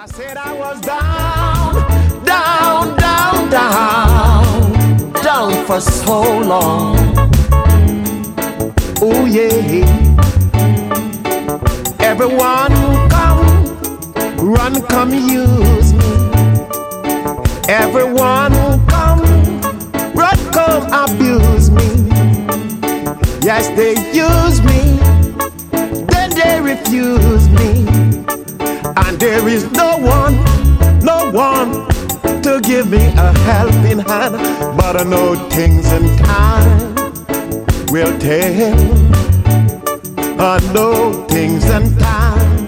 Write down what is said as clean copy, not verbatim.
I said I was down, down, down, down, down for so long. Oh yeah. Everyone come, run, come use me. Everyone come, run, come abuse me. Yes, they use me, then they refuse me. And there is no one to give me a helping hand. But I know things in time will tell. I know things in time